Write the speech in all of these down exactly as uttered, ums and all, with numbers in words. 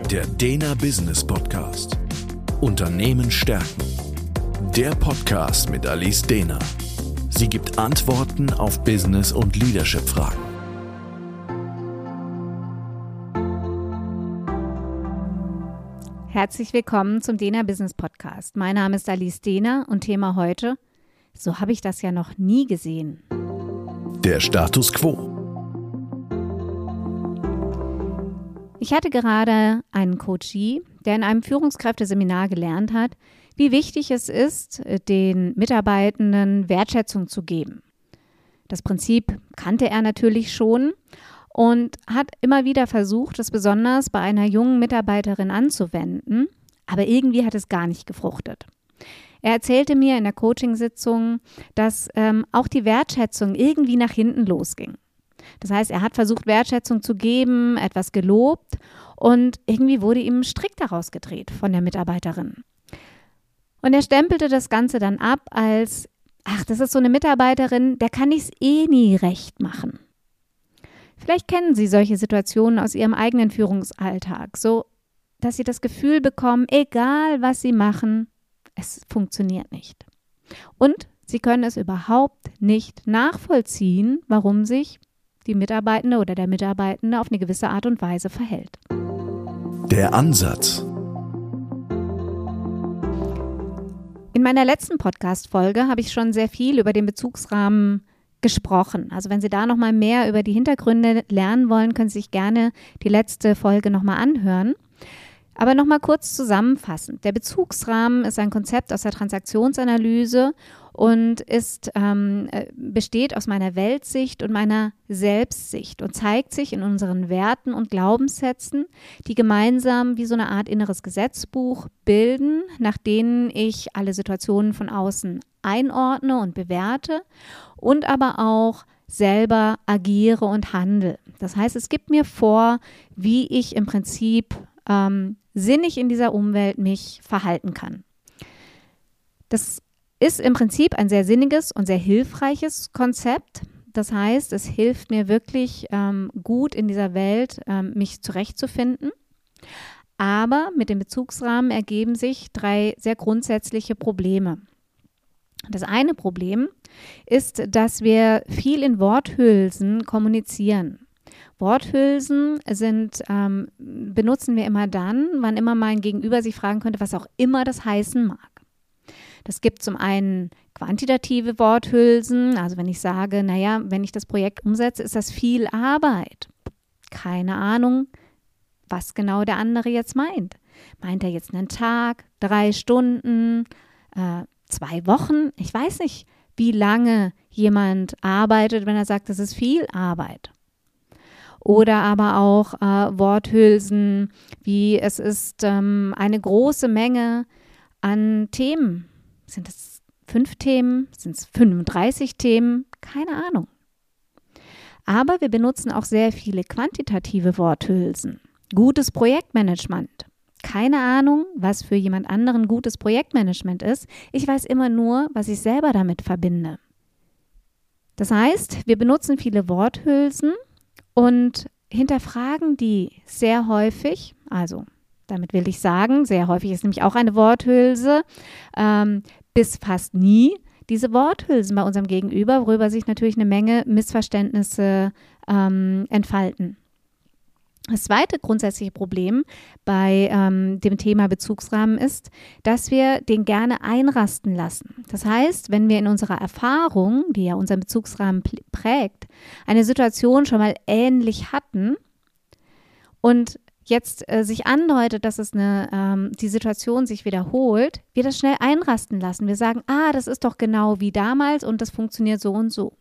Der Dena Business Podcast. Unternehmen stärken. Der Podcast mit Alice Dena. Sie gibt Antworten auf Business- und Leadership-Fragen. Herzlich willkommen zum Dena Business Podcast. Mein Name ist Alice Dena und Thema heute: So habe ich das ja noch nie gesehen. Der Status Quo. Ich hatte gerade einen Coachee, der in einem Führungskräfteseminar gelernt hat, wie wichtig es ist, den Mitarbeitenden Wertschätzung zu geben. Das Prinzip kannte er natürlich schon und hat immer wieder versucht, es besonders bei einer jungen Mitarbeiterin anzuwenden, aber irgendwie hat es gar nicht gefruchtet. Er erzählte mir in der Coachingsitzung, dass ähm, auch die Wertschätzung irgendwie nach hinten losging. Das heißt, er hat versucht, Wertschätzung zu geben, etwas gelobt und irgendwie wurde ihm ein Strick daraus gedreht von der Mitarbeiterin. Und er stempelte das Ganze dann ab als, ach, das ist so eine Mitarbeiterin, der kann ich es eh nie recht machen. Vielleicht kennen Sie solche Situationen aus Ihrem eigenen Führungsalltag, so dass Sie das Gefühl bekommen, egal was Sie machen, es funktioniert nicht. Und Sie können es überhaupt nicht nachvollziehen, warum sich die Mitarbeitende oder der Mitarbeitende auf eine gewisse Art und Weise verhält. Der Ansatz. In meiner letzten Podcast-Folge habe ich schon sehr viel über den Bezugsrahmen gesprochen. Also wenn Sie da nochmal mehr über die Hintergründe lernen wollen, können Sie sich gerne die letzte Folge nochmal anhören. Aber nochmal kurz zusammenfassend. Der Bezugsrahmen ist ein Konzept aus der Transaktionsanalyse und ist, ähm, besteht aus meiner Weltsicht und meiner Selbstsicht und zeigt sich in unseren Werten und Glaubenssätzen, die gemeinsam wie so eine Art inneres Gesetzbuch bilden, nach denen ich alle Situationen von außen einordne und bewerte und aber auch selber agiere und handle. Das heißt, es gibt mir vor, wie ich im Prinzip ähm, sinnig in dieser Umwelt mich verhalten kann. Das ist im Prinzip ein sehr sinniges und sehr hilfreiches Konzept. Das heißt, es hilft mir wirklich ähm, gut in dieser Welt, ähm, mich zurechtzufinden. Aber mit dem Bezugsrahmen ergeben sich drei sehr grundsätzliche Probleme. Das eine Problem ist, dass wir viel in Worthülsen kommunizieren. Worthülsen sind, ähm, benutzen wir immer dann, wann immer mein Gegenüber sich fragen könnte, was auch immer das heißen mag. Das gibt zum einen quantitative Worthülsen, also wenn ich sage, naja, wenn ich das Projekt umsetze, ist das viel Arbeit. Keine Ahnung, was genau der andere jetzt meint. Meint er jetzt einen Tag, drei Stunden, äh, zwei Wochen? Ich weiß nicht, wie lange jemand arbeitet, wenn er sagt, das ist viel Arbeit. Oder aber auch äh, Worthülsen, wie es ist ähm, eine große Menge an Themen. Sind es fünf Themen? Sind es fünfunddreißig Themen? Keine Ahnung. Aber wir benutzen auch sehr viele quantitative Worthülsen. Gutes Projektmanagement. Keine Ahnung, was für jemand anderen gutes Projektmanagement ist. Ich weiß immer nur, was ich selber damit verbinde. Das heißt, wir benutzen viele Worthülsen und hinterfragen die sehr häufig, also damit will ich sagen, sehr häufig ist nämlich auch eine Worthülse, ähm, bis fast nie diese Worthülsen bei unserem Gegenüber, worüber sich natürlich eine Menge Missverständnisse ähm, entfalten. Das zweite grundsätzliche Problem bei ähm, dem Thema Bezugsrahmen ist, dass wir den gerne einrasten lassen. Das heißt, wenn wir in unserer Erfahrung, die ja unseren Bezugsrahmen prägt, eine Situation schon mal ähnlich hatten und jetzt äh, sich andeutet, dass es eine, ähm, die Situation sich wiederholt, wir das schnell einrasten lassen. Wir sagen, ah, das ist doch genau wie damals und das funktioniert so und so.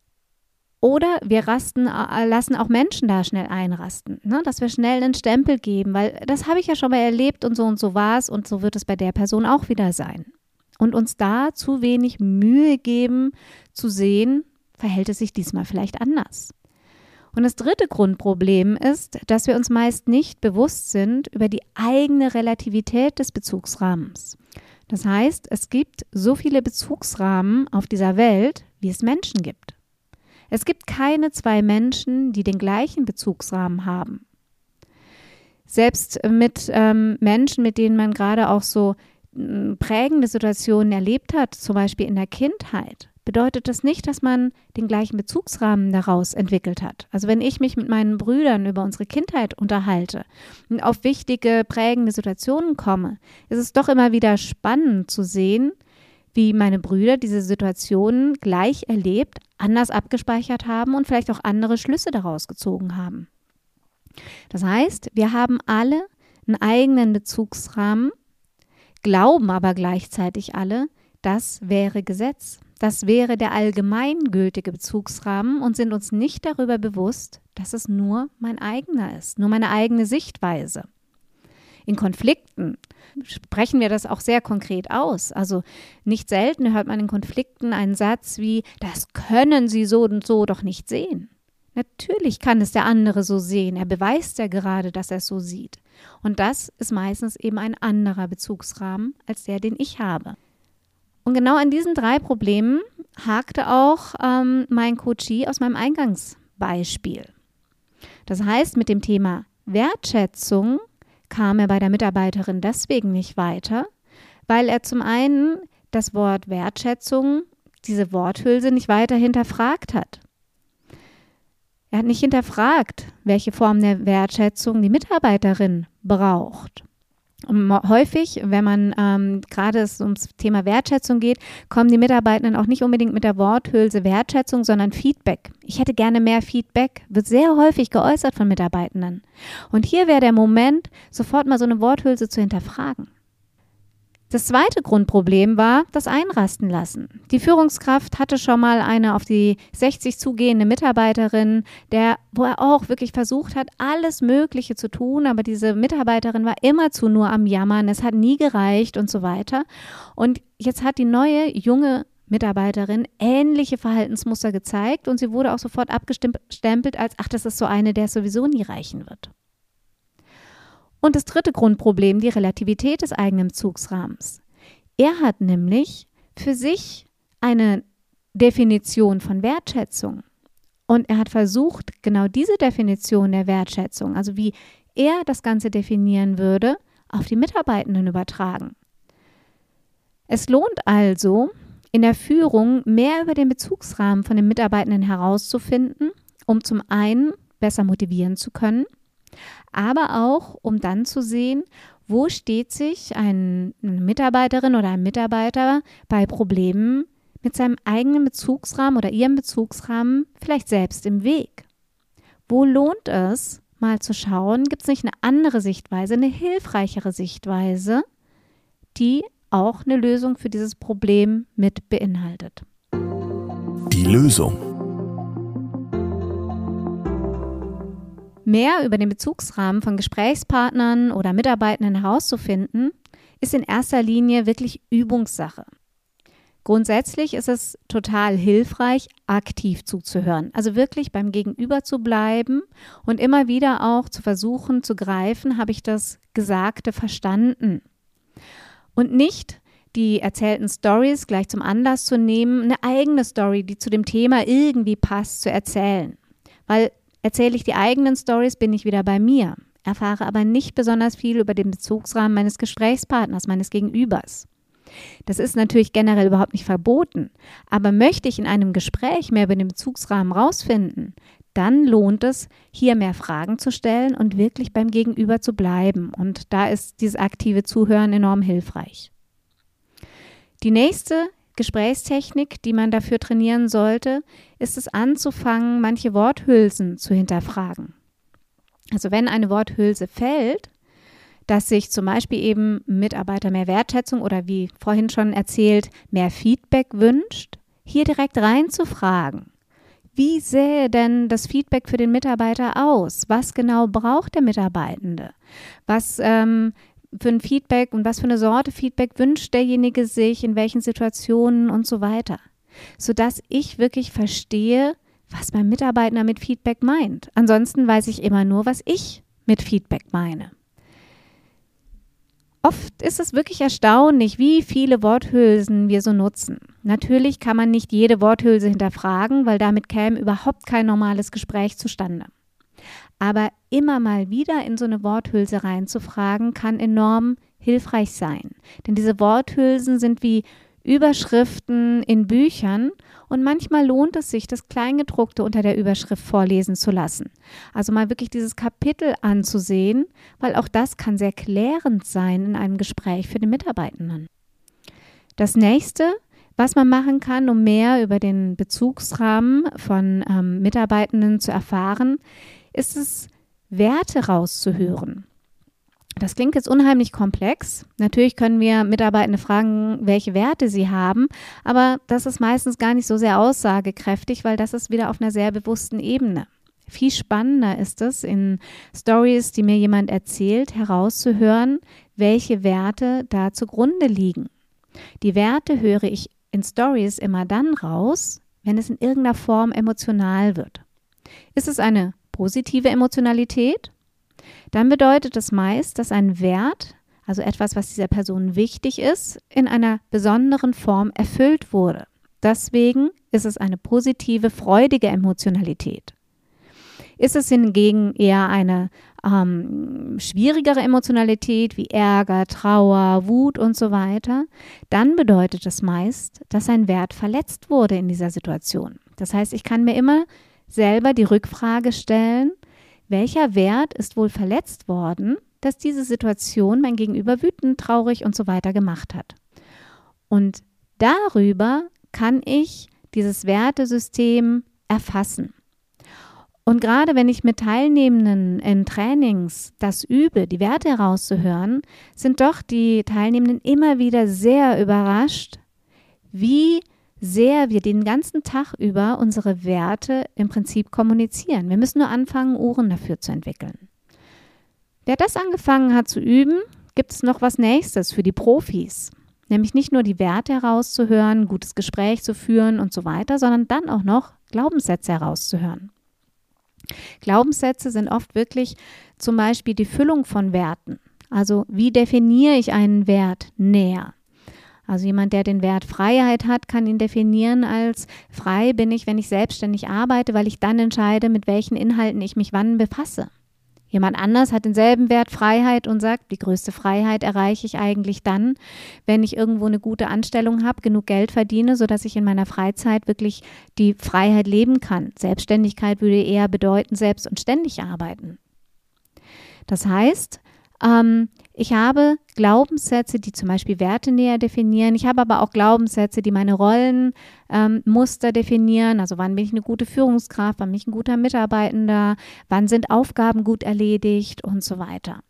Oder wir rasten, äh, lassen auch Menschen da schnell einrasten, ne? Dass wir schnell einen Stempel geben, weil das habe ich ja schon mal erlebt und so und so war es und so wird es bei der Person auch wieder sein. Und uns da zu wenig Mühe geben, zu sehen, verhält es sich diesmal vielleicht anders. Und das dritte Grundproblem ist, dass wir uns meist nicht bewusst sind über die eigene Relativität des Bezugsrahmens. Das heißt, es gibt so viele Bezugsrahmen auf dieser Welt, wie es Menschen gibt. Es gibt keine zwei Menschen, die den gleichen Bezugsrahmen haben. Selbst mit ähm, Menschen, mit denen man gerade auch so äh, prägende Situationen erlebt hat, zum Beispiel in der Kindheit, bedeutet das nicht, dass man den gleichen Bezugsrahmen daraus entwickelt hat. Also wenn ich mich mit meinen Brüdern über unsere Kindheit unterhalte und auf wichtige, prägende Situationen komme, ist es doch immer wieder spannend zu sehen, wie meine Brüder diese Situationen gleich erlebt, anders abgespeichert haben und vielleicht auch andere Schlüsse daraus gezogen haben. Das heißt, wir haben alle einen eigenen Bezugsrahmen, glauben aber gleichzeitig alle, das wäre Gesetz. Das wäre der allgemeingültige Bezugsrahmen und sind uns nicht darüber bewusst, dass es nur mein eigener ist, nur meine eigene Sichtweise. In Konflikten sprechen wir das auch sehr konkret aus. Also nicht selten hört man in Konflikten einen Satz wie, das können Sie so und so doch nicht sehen. Natürlich kann es der andere so sehen. Er beweist ja gerade, dass er es so sieht. Und das ist meistens eben ein anderer Bezugsrahmen als der, den ich habe. Und genau an diesen drei Problemen hakte auch ähm, mein Coachee aus meinem Eingangsbeispiel. Das heißt, mit dem Thema Wertschätzung kam er bei der Mitarbeiterin deswegen nicht weiter, weil er zum einen das Wort Wertschätzung, diese Worthülse nicht weiter hinterfragt hat. Er hat nicht hinterfragt, welche Form der Wertschätzung die Mitarbeiterin braucht. Und häufig, wenn man ähm, gerade es ums Thema Wertschätzung geht, kommen die Mitarbeitenden auch nicht unbedingt mit der Worthülse Wertschätzung, sondern Feedback. Ich hätte gerne mehr Feedback, wird sehr häufig geäußert von Mitarbeitenden. Und hier wäre der Moment, sofort mal so eine Worthülse zu hinterfragen. Das zweite Grundproblem war das Einrasten lassen. Die Führungskraft hatte schon mal eine auf die sechzig zugehende Mitarbeiterin, der, wo er auch wirklich versucht hat, alles Mögliche zu tun, aber diese Mitarbeiterin war immerzu nur am Jammern, es hat nie gereicht und so weiter. Und jetzt hat die neue, junge Mitarbeiterin ähnliche Verhaltensmuster gezeigt und sie wurde auch sofort abgestempelt als, ach, das ist so eine, der es sowieso nie reichen wird. Und das dritte Grundproblem, die Relativität des eigenen Bezugsrahmens. Er hat nämlich für sich eine Definition von Wertschätzung. Und er hat versucht, genau diese Definition der Wertschätzung, also wie er das Ganze definieren würde, auf die Mitarbeitenden übertragen. Es lohnt also, in der Führung mehr über den Bezugsrahmen von den Mitarbeitenden herauszufinden, um zum einen besser motivieren zu können, aber auch, um dann zu sehen, wo steht sich ein, eine Mitarbeiterin oder ein Mitarbeiter bei Problemen mit seinem eigenen Bezugsrahmen oder ihrem Bezugsrahmen vielleicht selbst im Weg. Wo lohnt es, mal zu schauen, gibt es nicht eine andere Sichtweise, eine hilfreichere Sichtweise, die auch eine Lösung für dieses Problem mit beinhaltet. Die Lösung. Mehr über den Bezugsrahmen von Gesprächspartnern oder Mitarbeitenden herauszufinden, ist in erster Linie wirklich Übungssache. Grundsätzlich ist es total hilfreich, aktiv zuzuhören, also wirklich beim Gegenüber zu bleiben und immer wieder auch zu versuchen zu greifen, habe ich das Gesagte verstanden? Und nicht die erzählten Storys gleich zum Anlass zu nehmen, eine eigene Story, die zu dem Thema irgendwie passt, zu erzählen. Weil erzähle ich die eigenen Stories, bin ich wieder bei mir, erfahre aber nicht besonders viel über den Bezugsrahmen meines Gesprächspartners, meines Gegenübers. Das ist natürlich generell überhaupt nicht verboten, aber möchte ich in einem Gespräch mehr über den Bezugsrahmen rausfinden, dann lohnt es, hier mehr Fragen zu stellen und wirklich beim Gegenüber zu bleiben. Und da ist dieses aktive Zuhören enorm hilfreich. Die nächste Gesprächstechnik, die man dafür trainieren sollte, ist es anzufangen, manche Worthülsen zu hinterfragen. Also wenn eine Worthülse fällt, dass sich zum Beispiel eben ein Mitarbeiter mehr Wertschätzung oder wie vorhin schon erzählt, mehr Feedback wünscht, hier direkt reinzufragen. Wie sähe denn das Feedback für den Mitarbeiter aus? Was genau braucht der Mitarbeitende? Was ähm, für ein Feedback und was für eine Sorte Feedback wünscht derjenige sich, in welchen Situationen und so weiter. Sodass ich wirklich verstehe, was mein Mitarbeiter mit Feedback meint. Ansonsten weiß ich immer nur, was ich mit Feedback meine. Oft ist es wirklich erstaunlich, wie viele Worthülsen wir so nutzen. Natürlich kann man nicht jede Worthülse hinterfragen, weil damit käme überhaupt kein normales Gespräch zustande. Aber immer mal wieder in so eine Worthülse reinzufragen, kann enorm hilfreich sein. Denn diese Worthülsen sind wie Überschriften in Büchern und manchmal lohnt es sich, das Kleingedruckte unter der Überschrift vorlesen zu lassen. Also mal wirklich dieses Kapitel anzusehen, weil auch das kann sehr klärend sein in einem Gespräch für den Mitarbeitenden. Das nächste, was man machen kann, um mehr über den Bezugsrahmen von ähm, Mitarbeitenden zu erfahren, ist es, Werte rauszuhören. Das klingt jetzt unheimlich komplex. Natürlich können wir Mitarbeitende fragen, welche Werte sie haben, aber das ist meistens gar nicht so sehr aussagekräftig, weil das ist wieder auf einer sehr bewussten Ebene. Viel spannender ist es, in Stories, die mir jemand erzählt, herauszuhören, welche Werte da zugrunde liegen. Die Werte höre ich in Stories immer dann raus, wenn es in irgendeiner Form emotional wird. Ist es eine positive Emotionalität? Dann bedeutet es meist, dass ein Wert, also etwas, was dieser Person wichtig ist, in einer besonderen Form erfüllt wurde. Deswegen ist es eine positive, freudige Emotionalität. Ist es hingegen eher eine ähm, schwierigere Emotionalität wie Ärger, Trauer, Wut und so weiter, dann bedeutet es meist, dass ein Wert verletzt wurde in dieser Situation. Das heißt, ich kann mir immer selber die Rückfrage stellen, welcher Wert ist wohl verletzt worden, dass diese Situation mein Gegenüber wütend, traurig und so weiter gemacht hat. Und darüber kann ich dieses Wertesystem erfassen. Und gerade wenn ich mit Teilnehmenden in Trainings das übe, die Werte herauszuhören, sind doch die Teilnehmenden immer wieder sehr überrascht, wie sehr wir den ganzen Tag über unsere Werte im Prinzip kommunizieren. Wir müssen nur anfangen, Uhren dafür zu entwickeln. Wer das angefangen hat zu üben, gibt es noch was Nächstes für die Profis. Nämlich nicht nur die Werte herauszuhören, ein gutes Gespräch zu führen und so weiter, sondern dann auch noch Glaubenssätze herauszuhören. Glaubenssätze sind oft wirklich zum Beispiel die Füllung von Werten. Also wie definiere ich einen Wert näher? Also jemand, der den Wert Freiheit hat, kann ihn definieren als frei bin ich, wenn ich selbstständig arbeite, weil ich dann entscheide, mit welchen Inhalten ich mich wann befasse. Jemand anders hat denselben Wert Freiheit und sagt, die größte Freiheit erreiche ich eigentlich dann, wenn ich irgendwo eine gute Anstellung habe, genug Geld verdiene, sodass ich in meiner Freizeit wirklich die Freiheit leben kann. Selbstständigkeit würde eher bedeuten, selbst und ständig arbeiten. Das heißt, ähm, ich habe Glaubenssätze, die zum Beispiel Werte näher definieren. Ich habe aber auch Glaubenssätze, die meine Rollenmuster ähm, definieren. Also wann bin ich eine gute Führungskraft, wann bin ich ein guter Mitarbeitender, wann sind Aufgaben gut erledigt und so weiter.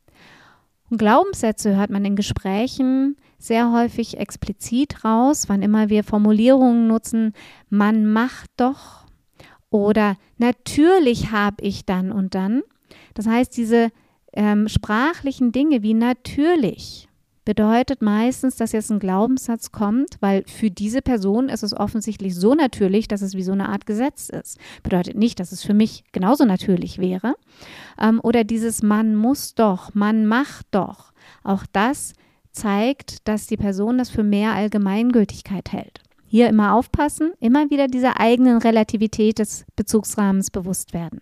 Und Glaubenssätze hört man in Gesprächen sehr häufig explizit raus, wann immer wir Formulierungen nutzen, man macht doch oder natürlich habe ich dann und dann. Das heißt, diese Ähm, sprachlichen Dinge wie natürlich bedeutet meistens, dass jetzt ein Glaubenssatz kommt, weil für diese Person ist es offensichtlich so natürlich, dass es wie so eine Art Gesetz ist. Bedeutet nicht, dass es für mich genauso natürlich wäre. Ähm, oder dieses man muss doch, man macht doch. Auch das zeigt, dass die Person das für mehr Allgemeingültigkeit hält. Hier immer aufpassen, immer wieder dieser eigenen Relativität des Bezugsrahmens bewusst werden.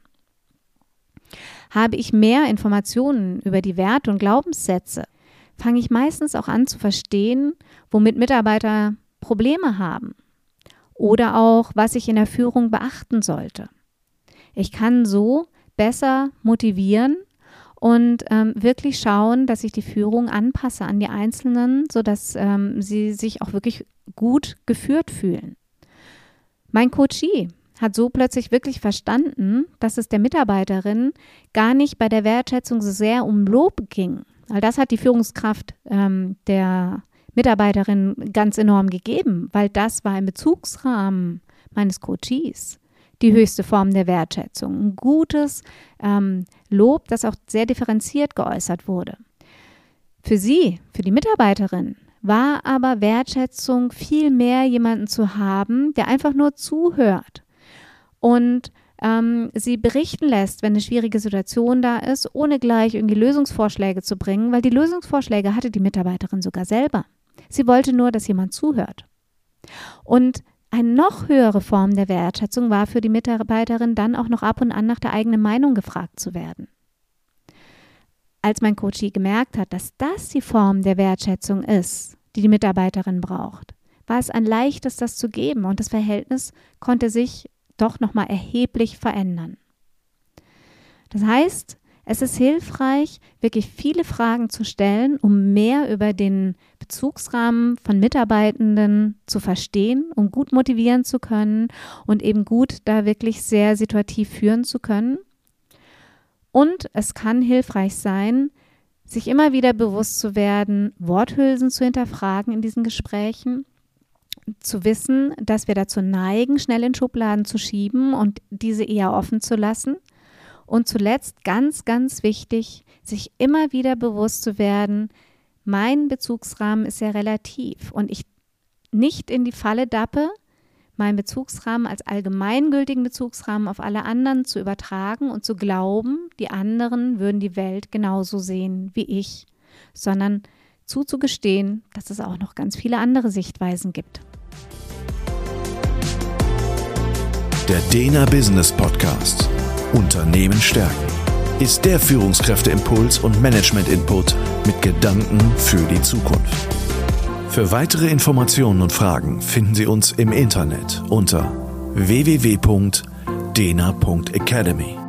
Habe ich mehr Informationen über die Werte und Glaubenssätze, fange ich meistens auch an zu verstehen, womit Mitarbeiter Probleme haben oder auch, was ich in der Führung beachten sollte. Ich kann so besser motivieren und ähm, wirklich schauen, dass ich die Führung anpasse an die Einzelnen, sodass ähm, sie sich auch wirklich gut geführt fühlen. Mein Coachee hat so plötzlich wirklich verstanden, dass es der Mitarbeiterin gar nicht bei der Wertschätzung so sehr um Lob ging. Weil das hat die Führungskraft ähm, der Mitarbeiterin ganz enorm gegeben, weil das war im Bezugsrahmen meines Coaches die höchste Form der Wertschätzung. Ein gutes ähm, Lob, das auch sehr differenziert geäußert wurde. Für sie, für die Mitarbeiterin, war aber Wertschätzung viel mehr jemanden zu haben, der einfach nur zuhört und ähm, sie berichten lässt, wenn eine schwierige Situation da ist, ohne gleich irgendwie Lösungsvorschläge zu bringen, weil die Lösungsvorschläge hatte die Mitarbeiterin sogar selber. Sie wollte nur, dass jemand zuhört. Und eine noch höhere Form der Wertschätzung war für die Mitarbeiterin dann auch noch ab und an nach der eigenen Meinung gefragt zu werden. als mein Coachie gemerkt hat, dass das die Form der Wertschätzung ist, die die Mitarbeiterin braucht, war es ein leichtes, das zu geben und das Verhältnis konnte sich doch nochmal erheblich verändern. Das heißt, es ist hilfreich, wirklich viele Fragen zu stellen, um mehr über den Bezugsrahmen von Mitarbeitenden zu verstehen, um gut motivieren zu können und eben gut da wirklich sehr situativ führen zu können. Und es kann hilfreich sein, sich immer wieder bewusst zu werden, Worthülsen zu hinterfragen in diesen Gesprächen, zu wissen, dass wir dazu neigen, schnell in Schubladen zu schieben und diese eher offen zu lassen. Und zuletzt, ganz, ganz wichtig, sich immer wieder bewusst zu werden, mein Bezugsrahmen ist ja relativ und ich nicht in die Falle dappe, meinen Bezugsrahmen als allgemeingültigen Bezugsrahmen auf alle anderen zu übertragen und zu glauben, die anderen würden die Welt genauso sehen wie ich, sondern zuzugestehen, dass es auch noch ganz viele andere Sichtweisen gibt. Der Dena Business Podcast Unternehmen stärken ist der Führungskräfteimpuls und Management-Input mit Gedanken für die Zukunft. Für weitere Informationen und Fragen finden Sie uns im Internet unter w w w punkt dena punkt academy.